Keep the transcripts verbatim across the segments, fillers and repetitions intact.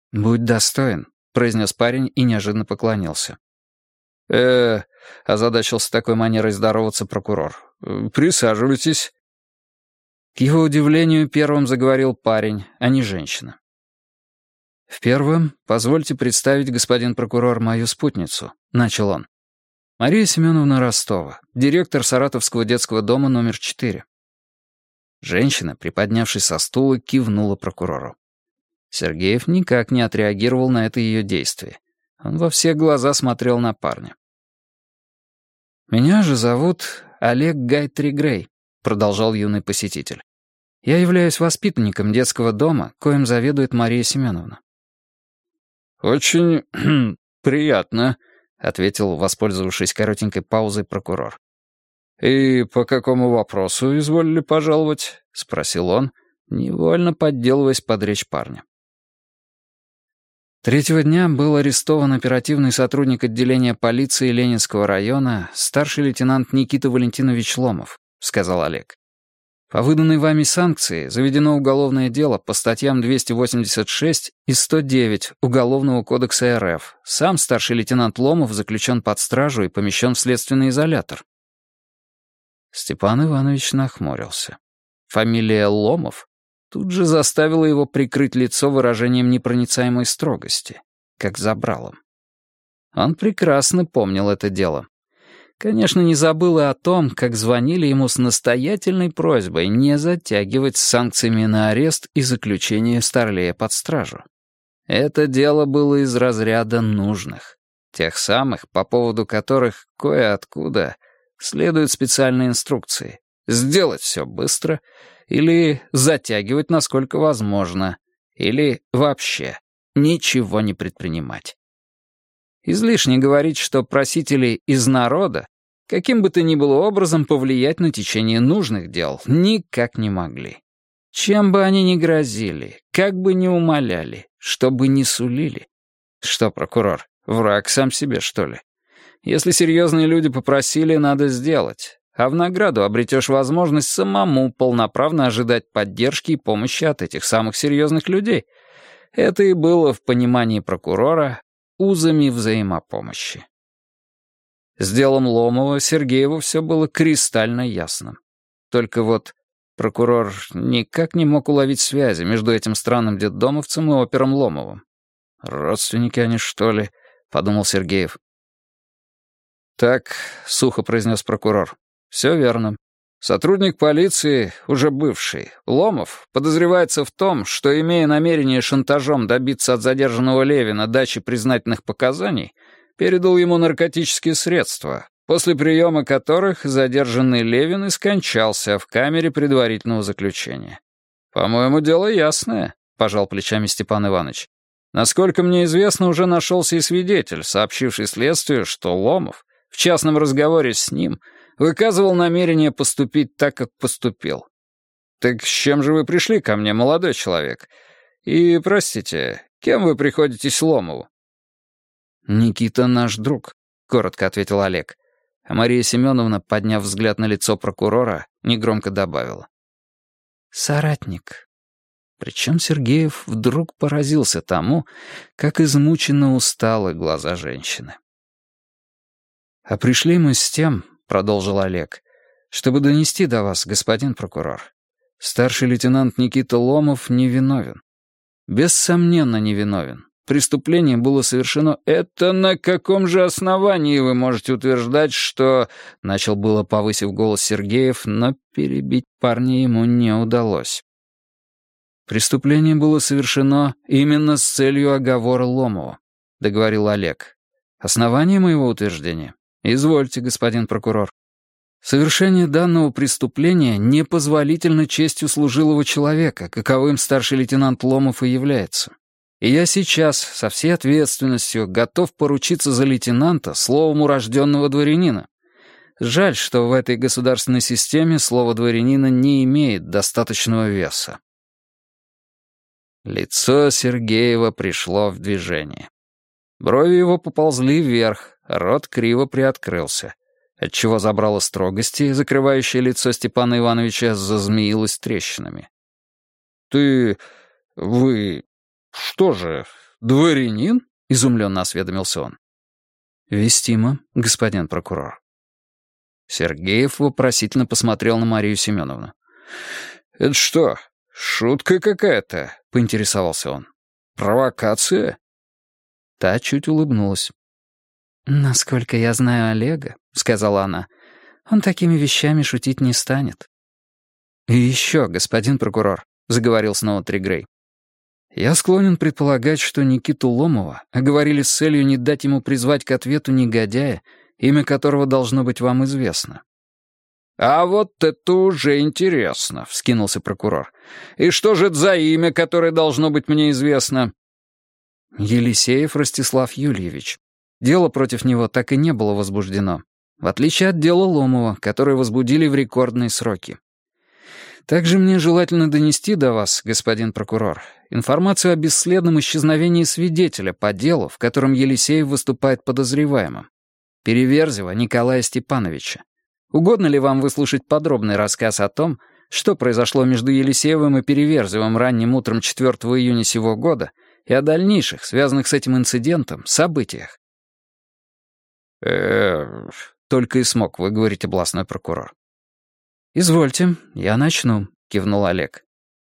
«Будь достоин», — произнес парень и неожиданно поклонился. э озадачился такой манерой здороваться прокурор. «Присаживайтесь». К его удивлению, первым заговорил парень, а не женщина. «В первом, позвольте представить, господин прокурор, мою спутницу», — начал он. «Мария Семеновна Ростова, директор Саратовского детского дома номер четыре». Женщина, приподнявшись со стула, кивнула прокурору. Сергеев никак не отреагировал на это ее действие. Он во все глаза смотрел на парня. «Меня же зовут Олег Гайтри Грей», — продолжал юный посетитель. «Я являюсь воспитанником детского дома, коим заведует Мария Семеновна». «Очень приятно», — ответил, воспользовавшись коротенькой паузой, прокурор. «И по какому вопросу изволили пожаловать?» — спросил он, невольно подделываясь под речь парня. Третьего дня был арестован оперативный сотрудник отделения полиции Ленинского района, старший лейтенант Никита Валентинович Ломов, — сказал Олег. По выданной вами санкции заведено уголовное дело по статьям двести восемьдесят шесть и сто девять Уголовного кодекса эр эф. Сам старший лейтенант Ломов заключен под стражу и помещен в следственный изолятор. Степан Иванович нахмурился. Фамилия Ломов тут же заставила его прикрыть лицо выражением непроницаемой строгости, как забралом. Он прекрасно помнил это дело. Конечно, не забыл и о том, как звонили ему с настоятельной просьбой не затягивать с санкциями на арест и заключение Старлея под стражу. Это дело было из разряда нужных, тех самых, по поводу которых кое-откуда следуют специальные инструкции. Сделать все быстро или затягивать насколько возможно, или вообще ничего не предпринимать. Излишне говорить, что просители из народа каким бы то ни было образом повлиять на течение нужных дел никак не могли. Чем бы они ни грозили, как бы ни умоляли, что бы ни сулили. Что, прокурор, враг сам себе, что ли? Если серьезные люди попросили, надо сделать, а в награду обретешь возможность самому полноправно ожидать поддержки и помощи от этих самых серьезных людей. Это и было в понимании прокурора узами взаимопомощи. С делом Ломова Сергееву все было кристально ясно. Только вот прокурор никак не мог уловить связи между этим странным детдомовцем и опером Ломовым. «Родственники они, что ли?» — подумал Сергеев. «Так», — сухо произнес прокурор, — «все верно. Сотрудник полиции, уже бывший, Ломов, подозревается в том, что, имея намерение шантажом добиться от задержанного Левина дачи признательных показаний, передал ему наркотические средства, после приема которых задержанный Левин и скончался в камере предварительного заключения. «По-моему, дело ясное», — пожал плечами Степан Иванович. «Насколько мне известно, уже нашелся и свидетель, сообщивший следствию, что Ломов в частном разговоре с ним выказывал намерение поступить так, как поступил. Так с чем же вы пришли ко мне, молодой человек? И, простите, кем вы приходитесь Ломову?» «Никита наш друг», — коротко ответил Олег. А Мария Семеновна, подняв взгляд на лицо прокурора, негромко добавила. «Соратник». Причем Сергеев вдруг поразился тому, как измученно усталы глаза женщины. «А пришли мы с тем, — продолжил Олег, — чтобы донести до вас, господин прокурор. Старший лейтенант Никита Ломов невиновен. Бессомненно невиновен. Преступление было совершено... «Это на каком же основании вы можете утверждать, что...» Начал было, повысив голос Сергеев, но перебить парня ему не удалось. «Преступление было совершено именно с целью оговора Ломова», — договорил Олег. «Основание моего утверждения? Извольте, господин прокурор. Совершение данного преступления непозволительно честью служилого человека, каковым старший лейтенант Ломов и является. И я сейчас со всей ответственностью готов поручиться за лейтенанта словом урожденного дворянина. Жаль, что в этой государственной системе слово дворянина не имеет достаточного веса». Лицо Сергеева пришло в движение. Брови его поползли вверх, рот криво приоткрылся, отчего забрало строгости, закрывающее лицо Степана Ивановича, зазмеилось трещинами. «Ты... вы... что же, дворянин?» — изумленно осведомился он. «Вестимо, господин прокурор». Сергеев вопросительно посмотрел на Марию Семеновну. «Это что, шутка какая-то?» — поинтересовался он. «Провокация?» Та чуть улыбнулась. «Насколько я знаю Олега», — сказала она, — «он такими вещами шутить не станет». «И еще, господин прокурор», — заговорил снова Тригрей, «я склонен предполагать, что Никиту Ломова оговорили с целью не дать ему призвать к ответу негодяя, имя которого должно быть вам известно». «А вот это уже интересно», — вскинулся прокурор. «И что же это за имя, которое должно быть мне известно?» «Елисеев Ростислав Юльевич. Дело против него так и не было возбуждено, в отличие от дела Ломова, которое возбудили в рекордные сроки. Также мне желательно донести до вас, господин прокурор, информацию о бесследном исчезновении свидетеля по делу, в котором Елисеев выступает подозреваемым. Переверзева Николая Степановича. Угодно ли вам выслушать подробный рассказ о том, что произошло между Елисеевым и Переверзевым ранним утром четвёртого июня сего года и о дальнейших, связанных с этим инцидентом, событиях?» э только и смог выговорить областной прокурор. «Извольте, я начну», — кивнул Олег.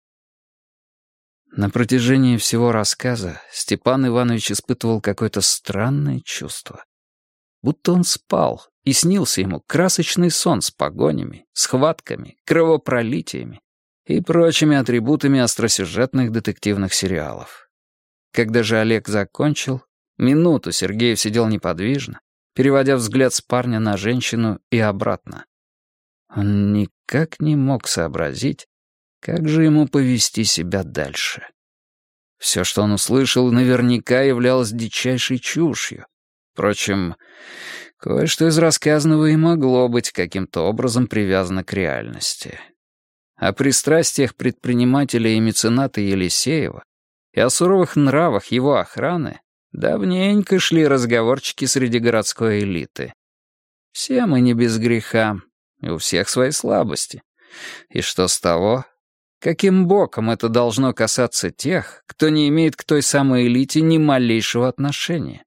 На протяжении всего рассказа Степан Иванович испытывал какое-то странное чувство. Будто он спал, и снился ему красочный сон с погонями, схватками, кровопролитиями и прочими атрибутами остросюжетных детективных сериалов. Когда же Олег закончил, минуту Сергеев сидел неподвижно, переводя взгляд с парня на женщину и обратно. Он никак не мог сообразить, как же ему повести себя дальше. Все, что он услышал, наверняка являлось дичайшей чушью. Впрочем, кое-что из рассказанного и могло быть каким-то образом привязано к реальности. О пристрастиях предпринимателя и мецената Елисеева и о суровых нравах его охраны давненько шли разговорчики среди городской элиты. Все мы не без греха, и у всех свои слабости. И что с того? Каким боком это должно касаться тех, кто не имеет к той самой элите ни малейшего отношения?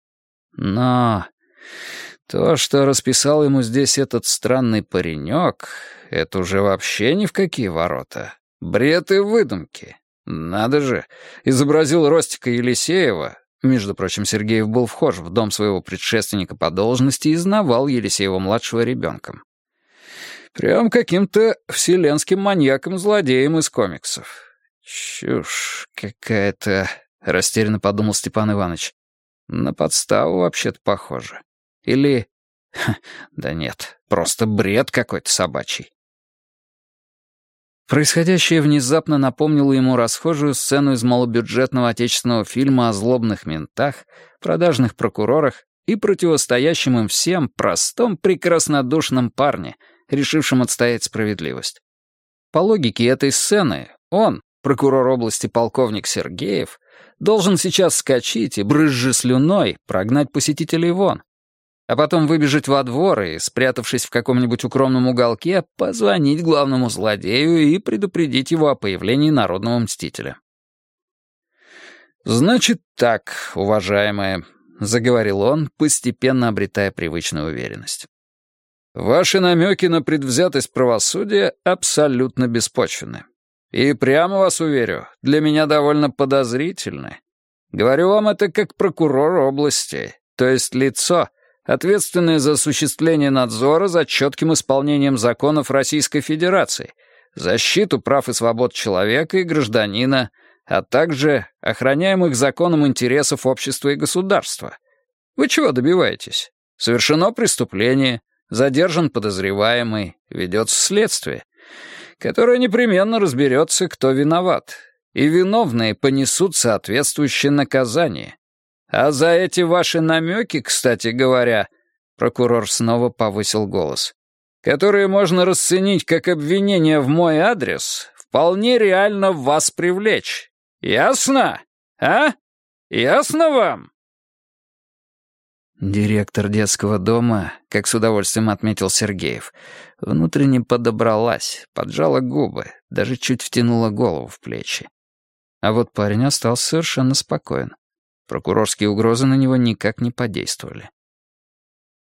Но то, что расписал ему здесь этот странный паренек, это уже вообще ни в какие ворота. Бред и выдумки. Надо же, изобразил Ростика Елисеева. Между прочим, Сергеев был вхож в дом своего предшественника по должности и знавал Елисеева-младшего ребенком. Прям каким-то вселенским маньяком-злодеем из комиксов. Чушь какая-то, растерянно подумал Степан Иванович. На подставу вообще-то похоже. Или... Ха, да нет, просто бред какой-то собачий. Происходящее внезапно напомнило ему расхожую сцену из малобюджетного отечественного фильма о злобных ментах, продажных прокурорах и противостоящем им всем простом прекраснодушном парне, решившем отстоять справедливость. По логике этой сцены он, прокурор области полковник Сергеев, должен сейчас вскочить и, брызжа слюной, прогнать посетителей вон, а потом выбежать во двор и, спрятавшись в каком-нибудь укромном уголке, позвонить главному злодею и предупредить его о появлении народного мстителя. «Значит так, уважаемые», — заговорил он, постепенно обретая привычную уверенность. «Ваши намеки на предвзятость правосудия абсолютно беспочвенны. И прямо вас уверю, для меня довольно подозрительны. Говорю вам это как прокурор области, то есть лицо, ответственное за осуществление надзора за четким исполнением законов Российской Федерации, защиту прав и свобод человека и гражданина, а также охраняемых законом интересов общества и государства. Вы чего добиваетесь? Совершено преступление, задержан подозреваемый, ведется следствие, которое непременно разберется, кто виноват, и виновные понесут соответствующее наказание. А за эти ваши намеки, кстати говоря, прокурор снова повысил голос, которые можно расценить как обвинение в мой адрес, вполне реально вас привлечь. Ясно? А? Ясно вам?» Директор детского дома, как с удовольствием отметил Сергеев, внутренне подобралась, поджала губы, даже чуть втянула голову в плечи. А вот парень остался совершенно спокоен. Прокурорские угрозы на него никак не подействовали.